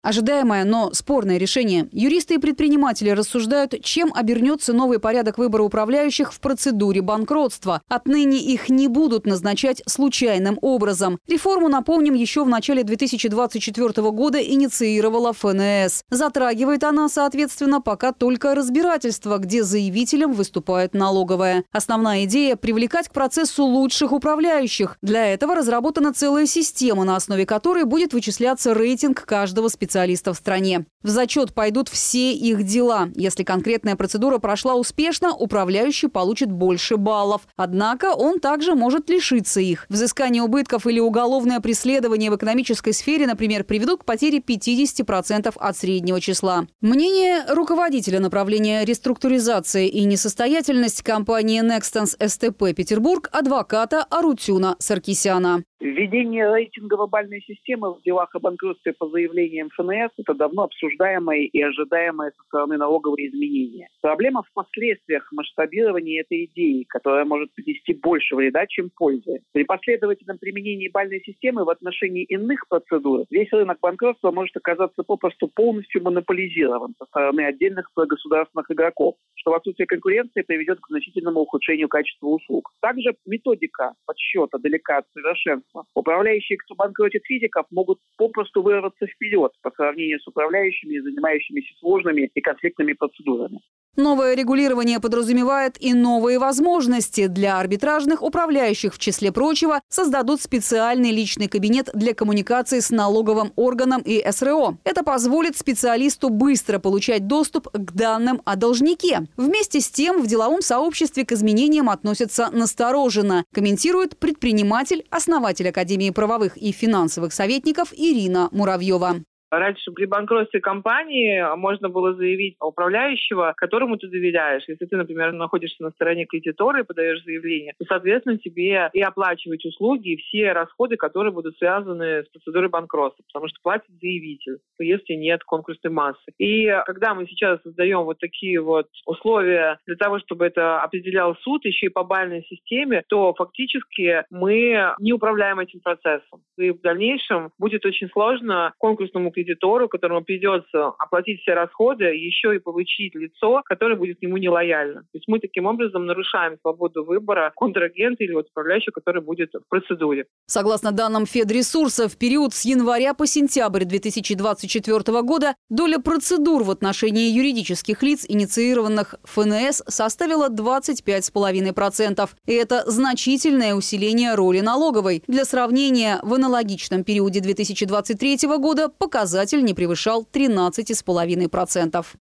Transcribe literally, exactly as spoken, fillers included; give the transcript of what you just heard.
Ожидаемое, но спорное решение. Юристы и предприниматели рассуждают, чем обернется новый порядок выбора управляющих в процедуре банкротства. Отныне их не будут назначать случайным образом. Реформу, напомним, еще в начале две тысячи двадцать четвёртого года инициировала эф эн эс. Затрагивает она, соответственно, пока только разбирательство, где заявителем выступает налоговая. Основная идея – привлекать к процессу лучших управляющих. Для этого разработана целая система, на основе которой будет вычисляться рейтинг каждого специалиста. специалистов в стране. В зачет пойдут все их дела. Если конкретная процедура прошла успешно, управляющий получит больше баллов. Однако он также может лишиться их. Взыскание убытков или уголовное преследование в экономической сфере, например, приведут к потере пятидесяти процентов от среднего числа. Мнение руководителя направления реструктуризации и несостоятельность компании Nextens эс тэ пэ Петербург, адвоката Арутюна Саркисяна. Введение рейтинга глобальной системы в делах о банкротстве по заявлениям эф эн эс – это давно обсуждаемое и ожидаемое со стороны налоговые изменения. Проблема в последствиях масштабирования этой идеи, которая может принести больше вреда, чем пользы. При последовательном применении бальной системы в отношении иных процедур весь рынок банкротства может оказаться попросту полностью монополизирован со стороны отдельных государственных игроков, что в отсутствии конкуренции приведет к значительному ухудшению качества услуг. Также методика подсчета далека от совершенства. Управляющие, кто банкротит физиков, могут попросту вырваться вперед по сравнению с управляющими, занимающимися сложными и конфликтными процедурами. Новое регулирование подразумевает и новые возможности. Для арбитражных управляющих, в числе прочего, создадут специальный личный кабинет для коммуникации с налоговым органом и эс эр о. Это позволит специалисту быстро получать доступ к данным о должнике. Вместе с тем в деловом сообществе к изменениям относятся настороженно, комментирует предприниматель, основатель Академии правовых и финансовых советников Ирина Муравьева. Раньше при банкротстве компании можно было заявить управляющего, которому ты доверяешь. Если ты, например, находишься на стороне кредитора и подаешь заявление, то, соответственно, тебе и оплачивать услуги, и все расходы, которые будут связаны с процедурой банкротства, потому что платит заявитель, если нет конкурсной массы. И когда мы сейчас создаем вот такие вот условия для того, чтобы это определял суд, еще и по бальной системе, то фактически мы не управляем этим процессом. И в дальнейшем будет очень сложно конкурсному кредитору кредитору, которому придется оплатить все расходы, еще и получить лицо, которое будет к нему нелояльно. То есть мы таким образом нарушаем свободу выбора контрагента или вот управляющего, который будет в процедуре. Согласно данным Федресурса, в период с января по сентябрь две тысячи двадцать четвёртого года доля процедур в отношении юридических лиц, инициированных эф эн эс, составила двадцать пять целых пять десятых процента. И это значительное усиление роли налоговой. Для сравнения, в аналогичном периоде две тысячи двадцать третьего года показатель не превышал тринадцати целых пяти десятых процента.